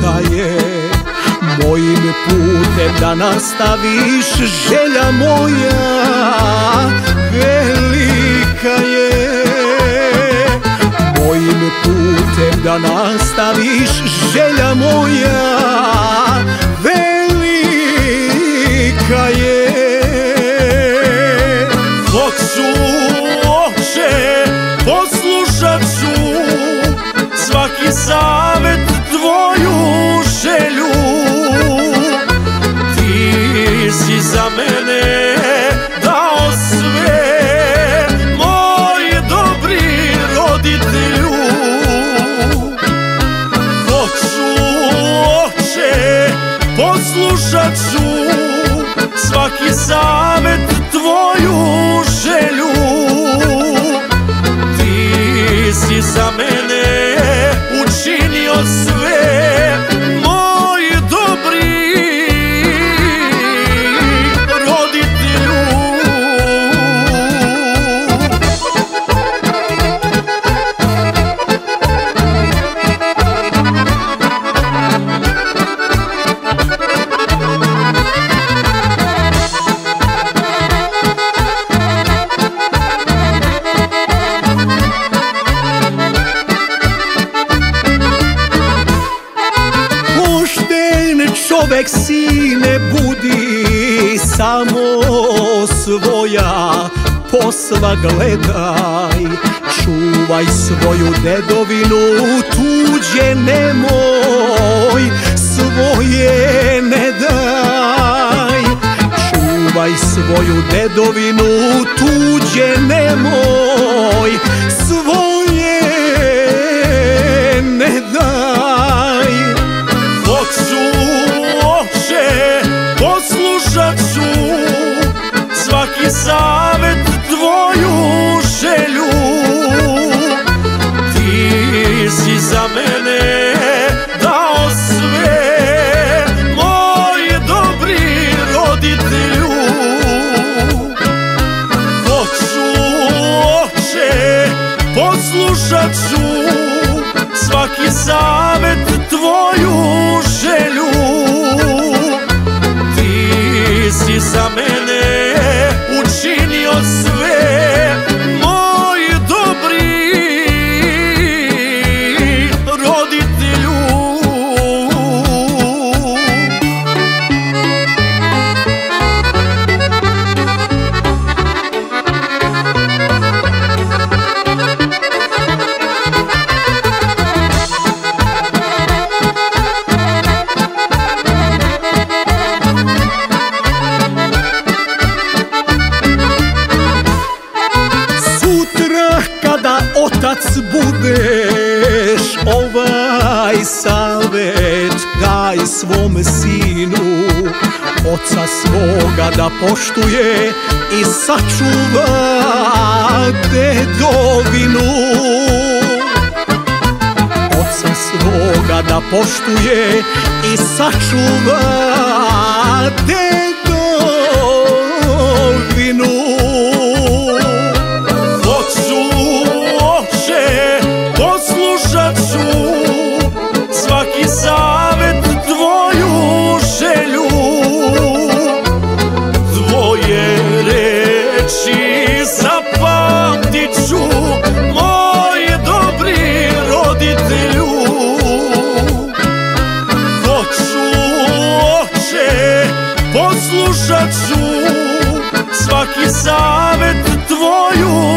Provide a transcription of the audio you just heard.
velika je, mojim putem da nastaviš, želja moja velika je. Mojim putem da nastaviš, želja moja velika je. Hoću, oče, poslušat ću svaki savjet, tvoju želju. Ti si za mene dao sve, moj dobri roditelju. Hoću, oče, poslušat ću svaki savjet, tvoju želju. Ti si za mene učinio sve, moj dobri roditelju. Čovek sine budi, samo svoja posla gledaj. Čuvaj svoju dedovinu, tuđe nemoj, svoje ne daj. Čuvaj svoju dedovinu, tuđe nemoj, svoje ne daj. Hoću, oče, poslušat ću svaki savjet, tvoju želju. Ti si za mene dao sve, moj dobri roditelju. Hoću, oče, poslušat ću svaki savjet, tvoju želju. Ti si za mene učinio sve, moj dobri roditelju. Kada otac budeš, ovaj savjet daj svom sinu. Oca svoga da poštuje i sačuva dedovinu. Oca svoga da poštuje i sačuva dedovinu. Svaki savjet, tvoju želju. Tvoje reči zapamtit ću, moj dobri roditelju. Hoću, oče, poslušat ću svaki savjet, tvoju